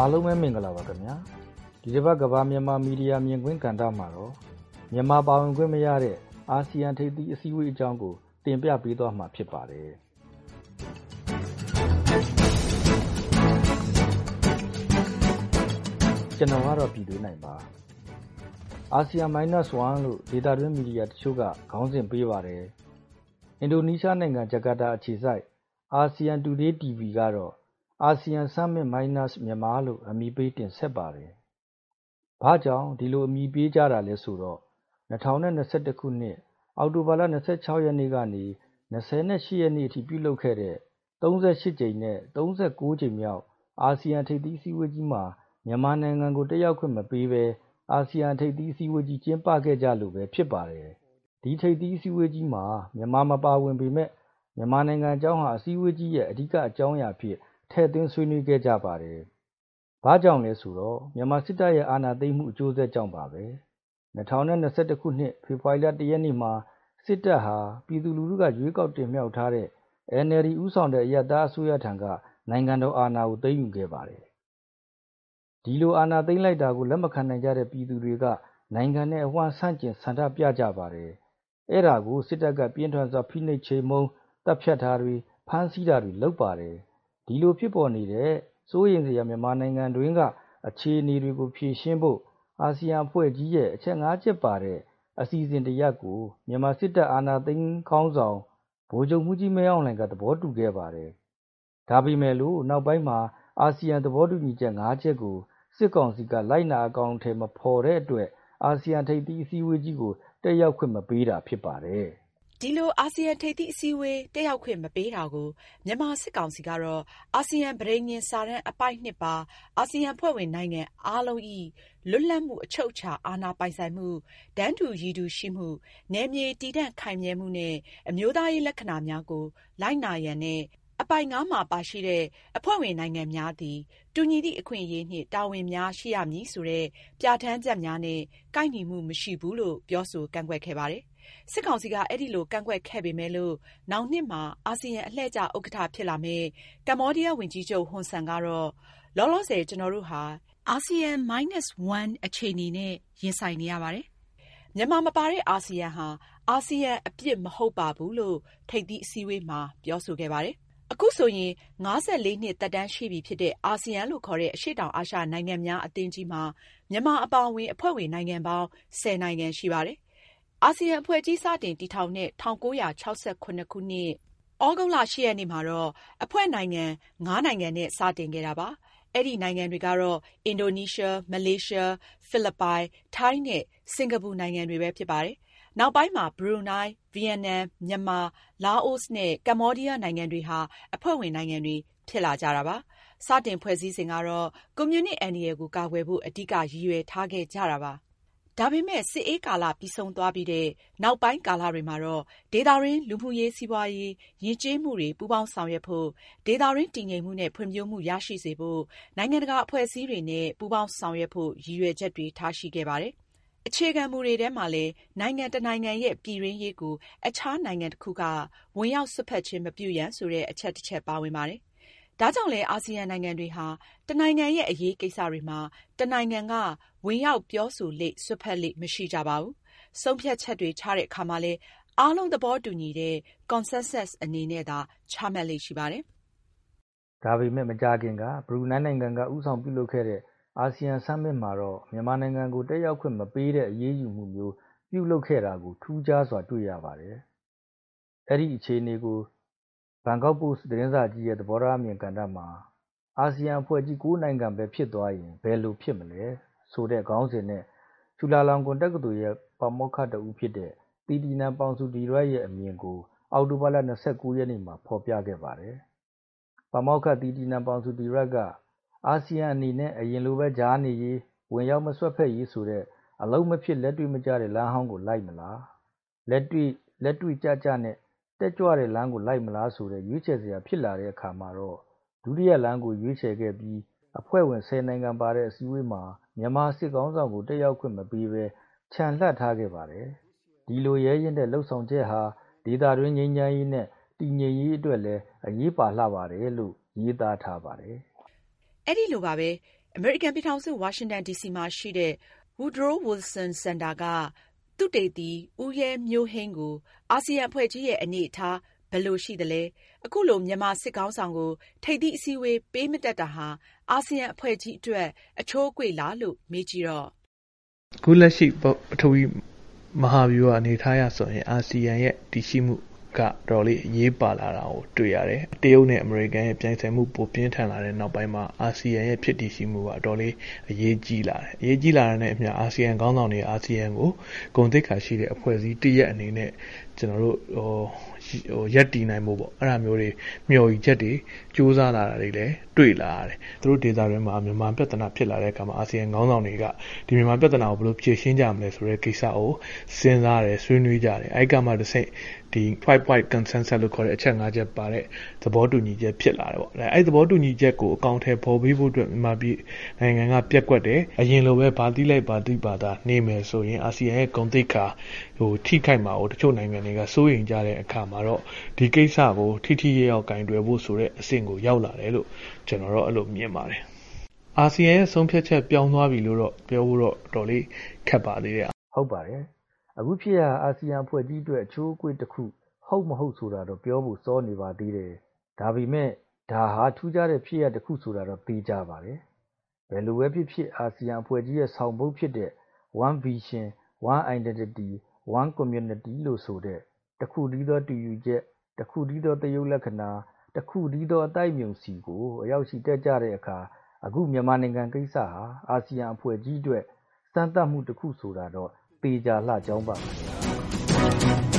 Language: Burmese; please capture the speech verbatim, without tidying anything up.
အားလုံးပဲမင်္ဂလာပါခင်ဗျာဒီတစ်ပတ်ကမ္ဘာမြန်မာမီဒီယာမြင်ကွင်းကဏ္ဍမှာတော့မြန်မာပါဝင်ခွင့်မရတဲ့အာဆီယံထိပ်သီးအစည်းအဝေးအကြောင်းကိုတင်ပြပေးသွားမှာဖြစ်ပါတယ်ကျွန်တော်ကတော့ပြည်သူနိုင်ပါအာဆီယံ minus ဝန် လို့ဒေတာတွင်းမီဒီယာတချို့ကခေါင်းစဉ်ပေးပါတယ်အင်ဒိုနီးရှားနိုင်ငံဂျကာတာအခြေစိုက်အာဆီယံ Today တီ ဗီ ကတော့အာဆီယံ Summit minus မြန်မာလို့အမည်ပေးတင်ဆက်ပါတယ်။ဘာကြောင့်ဒီလိုအမည်ပေးကြတာလဲဆိုတော့၂၀၂၁ခုနှစ်အောက်တိုဘာလ၂၆ရက်နေ့ကနေ၂၈ရက်နေ့အထိပြုလုပ်ခဲ့တဲ့၃၈ကြိမ်နဲ့၃၉ကြိမ်မြောက်အာဆီယံထိပ်သီးအစည်းအဝေးကြီးမှာမြန်မာနိုင်ငံကိုတက်ရောက်ခွင့်မပေးဘဲအာဆီယံထိပ်သီးအစည်းအဝေးကြီးကျင်းပခဲ့ကြလို့ပဲဖြစ်ပါတယ်။ဒီထိပ်သီးအစည်းအဝေးကြီးမှာမြန်မာမပါဝင်ပေမဲ့မြန်မာနိုင်ငံအကြောင်းဟာအစည်းအဝေးကြီးရဲ့အဓိကအကြောင်းအရာဖြစ်ထည့်သွင်းဆွေးနွေးခဲ့ကြပါတယ်။ဘာကြောင့်လဲဆိုတော့မြန်မာစစ်တပ်ရဲ့အာဏာသိမ်းမှုအကျိုးဆက်ကြောင့်ပါပဲ။၂၀၂၁ခုနှစ်ဖေဖော်ဝါရီလ၁ရက်နေ့မှာစစ်တပ်ဟာပြည်သူလူထုကရွေးကောက်တင်မြှောက်ထားတဲ့ အန်အယ်လ်ဒီ ဦးဆောင်တဲ့အရပ်သားအစိုးရထံကနိုင်ငံတော်အာဏာကိုသိမ်းယူခဲ့ပါတယ်။ဒီလိုအာဏာသိမ်းလိုက်တာကိုလက်မခံနိုင်ကြတဲ့ပြည်သူတွေကနိုင်ငံနဲ့အဝှမ်းဆန့်ကျင်ဆန္ဒပြကြပါတယ်။အဲ့ဒါကိုစစ်တပ်ကပြင်းထန်စွာဖိနှိပ်ချေမှုန်းတပ်ဖြတ်တာတွေဖမ်းဆီးတာတွေလုပ်ပါတယ်။ဒီလိုဖြစ်ပေါ်နေတဲ့စိုးရိမ်စရာမြန်မာနိုင်ငံတွင်းကအခြေအနေတွေကိုဖြေရှင်းဖို့အာဆီယံအဖွဲ့ကြီးရဲ့အချက်၅ချက်ပါတဲ့အစီအစဉ်တရပ်ကိုမြန်မာစစ်တပ်အာဏာသိမ်းခေါင်းဆောင်ဗိုလ်ချုပ်မှူးကြီးမင်းအောင်လှိုင်ကသဘောတူခဲ့ပါတယ်။ဒါပေမဲ့လို့နောက်ပိုင်းမှာအာဆီယံသဘောတူညီချက်၅ချက်ကိုစစ်ကောင်စီကလိုက်နာအကောင်အထည်မဖော်တဲ့အတွက်အာဆီယံထိပ်သီးအစည်းအဝေးကြီးကိုတက်ရောက်ခွင့်မပေးတာဖြစ်ပါတယ်။ဒီလိုအာဆီယံထိပ်သီးအစည်းအဝေးတက်ရောက်ခွင့်မပေးတာကိုမြန်မာစစ်ကောင်စီကတော့အာဆီယံပဋိညာဉ်စာတမ်းအပိုဒ်နှစ်ပါအာဆီယံဖွဲ့ဝင်နိုင်ငံအားလုံး၏လွတ်လပ်မှုအချုပ်အခြာအာဏာပိုင်ဆိုင်မှုတန်းတူရည်တူရှိမှုနယ်မြေတည်တံ့ခိုင်မြဲမှုနဲ့အမျိုးသားရေးလက္ခဏာများကိုလိုက်နာရန်နဲ့အပိုဒ်ငါးမှာပါရှိတဲ့အဖွဲ့ဝင်နိုင်ငံများသည်တူညီသည့်အခွင့်အရေးနှင့်တာဝန်များရှိရမည်ဆိုတဲ့ပြဋ္ဌာန်းချက်များနဲ့ကိုက်ညီမှုမရှိဘူးလို့ပြောဆိုကန့်ကွက်ခဲ့ပါတယ်။စစ်ကောင်စီကအဲ့ဒီလိုကန့်ကွက်ခဲ့ပေမဲ့လို့နောက်နှစ်မှာအာဆီယံအလှည့်ကျဥက္ကဋ္ဌဖြစ်လာမဲ့ကမ္ဘောဒီးယားဝန်ကြီးချုပ်ဟွန်ဆန်ကတော့လောလောဆယ်ကျွန်တော်တို့ဟာအာဆီယံ minus ဝန် အခြေအနေနဲ့ရင်ဆိုင်နေရပါတယ်။မြန်မာမပါတဲ့အာဆီယံဟာအာဆီယံအပြစ်မဟုတ်ပါဘူးလို့ထိပ်သီးအစည်းအဝေးမှာပြောဆိုခဲ့ပါတယ်။အခုဆိုရင်၅၄နှစ်သက်တမ်းရှိပြီဖြစ်တဲ့အာဆီယံလို့ခေါ်တဲ့အရှေ့တောင်အာရှနိုင်ငံများအသင်းကြီးမှာမြန်မာအပါအဝင်အဖွဲ့ဝင်နိုင်ငံပေါင်း၁၀နိုင်ငံရှိပါတယ်။အာဆီယံအဖွဲ့ကြီးစတင်တည်ထောင်တဲ့၁၉၆၇ခုနှစ်ဩဂုတ်လ၈ရက်နေ့မှာတော့အဖွဲ့နိုင်ငံ၅နိုင်ငံနဲ့စတင်ခဲ့တာပါ။အဲ့ဒီနိုင်ငံတွေကတော့အင်ဒိုနီးရှားမလေးရှားဖိလစ်ပိုင်ထိုင်းနဲ့စင်ကာပူနိုင်ငံတွေပဲဖြစ်ပါတယ်။နောက်ပိုင်းမှာဘရူနိုင်းဗီယက်နမ်မြန်မာလာအိုနဲ့ကမ္ဘောဒီးယားနိုင်ငံတွေဟာအဖွဲ့ဝင်နိုင်ငံတွေဖြစ်လာကြတာပါ။စတင်ဖွဲ့စည်းစဉ်ကတော့ကွန်မြူနစ်အန္တရာယ်ကိုကာကွယ်ဖို့အဓိကရည်ရွယ်ထားခဲ့ကြတာပါ။ဒါပေမဲ့စစ်အေးကာလပြီးဆုံးသွားပြီးတဲ့နောက်ပိုင်းကာလတွေမှာတော့ဒေသတွင်းလူမှုရေးစီးပွားရေးယဉ်ကျေးမှုတွေပူးပေါင်းဆောင်ရွက်ဖို့ဒေသတွင်းတည်ငြိမ်မှုနဲ့ဖွံ့ဖြိုးမှုရရှိစေဖို့နိုင်ငံတကာအဖွဲ့အစည်းတွေနဲ့ပူးပေါင်းဆောင်ရွက်ဖို့ရည်ရွယ်ချက်တွေထားရှိခဲ့ပါတယ်။အခြေခံမူတွေထဲမှာလည်းနိုင်ငံတနိုင်ငံရဲ့ပြည်တွင်းရေးကိုအခြားနိုင်ငံတစ်ခုကဝင်ရောက်စွက်ဖက်ခြင်းမပြုရန်ဆိုတဲ့အချက်တစ်ချက်ပါဝင်ပါတယ်။ဒါကြောင့်လည်းအာဆီယံနိုင်ငံတွေဟာတနိုင်ငံရဲ့အရေးကိစ္စတွေမှာတနိုင်ငံကဝင်ရောက်ပြောဆိုလေ့စွက်ဖက်လေ့မရှိကြပါဘူး။ဆုံးဖြတ်ချက်တွေချတဲ့အခါမှာလည်းအားလုံးသဘောတူညီတဲ့ consensus အနေနဲ့သာချမှတ်လေ့ရှိပါတယ်။ဒါပေမဲ့မကြာခင်ကဘရူနိုင်းနိုင်ငံကဥဆောင်ပြုလုပ်ခဲ့တဲ့အာဆီယံ Summit မှာတော့မြန်မာနိုင်ငံကိုတက်ရောက်ခွင့်မပေးတဲ့အရေးယူမှုမျိုးပြုလုပ်ခဲ့တာကိုထူးခြားစွာတွေ့ရပါတယ်။အဲ့ဒီအခြေအနေကိုဘန်ကောက်ပို့စ်သတင်းစာကြီးရဲ့သဘောထားအမြင်ကဏ္ဍမှာအာဆီယံအဖွဲ့ကြီး၉နိုင်ငံပဲဖြစ်သွားရင်ဘယ်လိုဖြစ်မလဲဆိုတဲ့ခေါင်းစဉ်နဲ့ချူလာလောင်ကွန်တက္ကသိုလ်ရဲ့ပါမောက္ခတဦးဖြစ်တဲ့တီတီနန်ပေါင်စုဒီရက်ရဲ့အမြင်ကိုအောက်တိုဘာလ၂၉ရက်နေ့မှာဖော်ပြခဲ့ပါတယ်။ပါမောက္ခတီတီနန်ပေါင်စုဒီရက်ကအာဆီယံအနေနဲ့အရင်လိုပဲကြားနေရေးဝင်ရောက်မစွက်ဖက်ရေးဆိုတဲ့အလုံးမဖြစ်လက်တွေ့မကျတဲ့လမ်းဟောင်းကိုလိုက်မလားလက်တွေ့လက်တွေ့ကြကြနဲ့တက်ကြွတဲ့လမ်းကိုလိုက်မလားဆိုတဲ့ရွေးချယ်စရာဖြစ်လာတဲ့အခါမှာတော့ဒုတိယလမ်းကိုရွေးချယ်ခဲ့ပြီးအဖွဲ့ဝင်၁၀နိုင်ငံပါတဲ့အစည်းအဝေးမှာမြန်မာစစ်ကောင်ဆောင်ကိုတက်ရောက်ခွင့်မပေးဘဲခြံလှပ်ထားခဲ့ပါတယ်။ဒီလိုရဲရင်တဲ့လှုပ်ဆောင်ချက်ဟာဒေသတွင်းငြိမ်းချမ်းရေးနဲ့တည်ငြိမ်ရေးအတွက်လည်းအရေးပါလှပါတယ်လို့ရေးသားထားပါတယ်။အဲ့ဒီလိုပါပဲအမေရိကန်ပြည်ထောင်စုဝါရှင်တန်ဒီစီမှာရှိတဲ့ Woodrow Wilson Center ကသုတေသီဦးရဲမျိုးဟိန်းကိုအာဆီယံအဖွဲ့ကြီးရဲ့အနေအထားဘယ်လိုရှိသလဲ။အခုလိုမြန်မာစစ်ခေါင်းဆောင်ကိုထိပ်သီးအစည်းအဝေးပေးမတက်တာဟာအာဆီယံအဖွဲ့ကြီးအတွက်အချိုးအကွေ့လားလို့မေးကြည့်တော့အခုလက်ရှိပထဝီမဟာဗျူဟာအနေထားရဆိုရင်အာဆီယံရဲ့တည်ရှိမှုကတော်လေးအရေးပါလာတာကိုတွေ့ရတယ်။တရုတ်နဲ့အမေရိကန်ရဲ့ပြိုင်ဆိုင်မှုပိုပြင်းထန်လာတဲ့နောက်ပိုင်းမှာအာဆီယံရဲ့ဖြစ်တည်ရှိမှုကတော်လေးအရေးကြီးလာတယ်။အရေးကြီးလာတဲ့နဲ့အမျှအာဆီယံခေါင်းဆောင်တွေအာဆီယံကိုဂုဏ်သိက္ခာရှိတဲ့အဖွဲ့အစည်းတစ်ရပ်အနေနဲ့ကျွန်တော်တို့ဟိုဟိုရက်တည်နိုင်မှုပေါ့အဲ့ဒါမျိုးတွေမျှော်ရည်ချက်တွေစူးစမ်းလာတာတွေလည်းတွေ့လာရတယ်။သူတို့ဒေသတွင်းမှာမြန်မာပြဿနာဖြစ်လာတဲ့အခါမှာအာဆီယံခေါင်းဆောင်တွေကဒီမြန်မာပြဿနာကိုဘယ်လိုဖြေရှင်းကြမလဲဆိုတဲ့ကိစ္စကိုစဉ်းစားတယ်ဆွေးနွေးကြတယ်။အဲ့ကမှတစ်စိတ်ဒီ five point consensus လို့ခေါ်တဲ့အချက်၅ချက်ပါတဲ့သဘောတူညီချက်ဖြစ်လာတယ်ပေါ့။အဲ့သဘောတူညီချက်ကိုအကောင့်ထဲပေါ်ပေးဖို့အတွက်မြန်မာပြည်နိုင်ငံကပြက်ကွက်တယ်။အရင်လိုပဲဗာတိလိုက်ဗာတိပါတာနေမယ်ဆိုရင်အာဆီယံရဲ့ဂုဏ်သိက္ခာဟိုထိခိုက်မှာကိုတချို့နိုင်ငံတွေကစိုးရိမ်ကြတဲ့အခါမှာတော့ဒီကိစ္စကိုထိထိရရောက်ကင်တွယ်ဖို့ဆိုတဲ့အဆင့်ကိုရောက်လာတယ်လို့ကျွန်တော်တို့အဲ့လိုမြင်ပါတယ်။အာဆီယံရဲ့ဆုံးဖြတ်ချက်ပြောင်းသွားပြီလို့တော့ပြောဖို့တော့တော်လေးခက်ပါသေးတယ်။ဟုတ်ပါတယ်။အခုဖြစ်ရအာဆီယံအဖွဲ့ကြီးအတွက်အချိုးအကွေ့တစ်ခုဟုတ်မဟုတ်ဆိုတာတော့ပြောဖို့စောနေပါသေးတယ်။ဒါပေမဲ့ဒါဟာထူးခြားတဲ့ဖြစ်ရပ်တစ်ခုဆိုတာတော့သိကြပါတယ်။ဘယ်လိုပဲဖြစ်ဖြစ်အာဆီယံအဖွဲ့ကြီးရဲ့ဆောင်ပုဒ်ဖြစ်တဲ့ One Vision, One Identity, One Community လို့ဆိုတဲ့တစ်ခုတည်းသောတူယူချက်တစ်ခုတည်းသောသရုပ်လက္ခဏာတစ်ခုတည်းသောအတိုက်အမြုံစီကိုအရောက်ရှိတက်ကြတဲ့အခါအခုမြန်မာနိုင်ငံကိစ္စဟာအာဆီယံအဖွဲ့ကြီးအတွက်စမ်းသပ်မှုတစ်ခုဆိုတာတော့ပေချာလှကြောင်းပါမယ်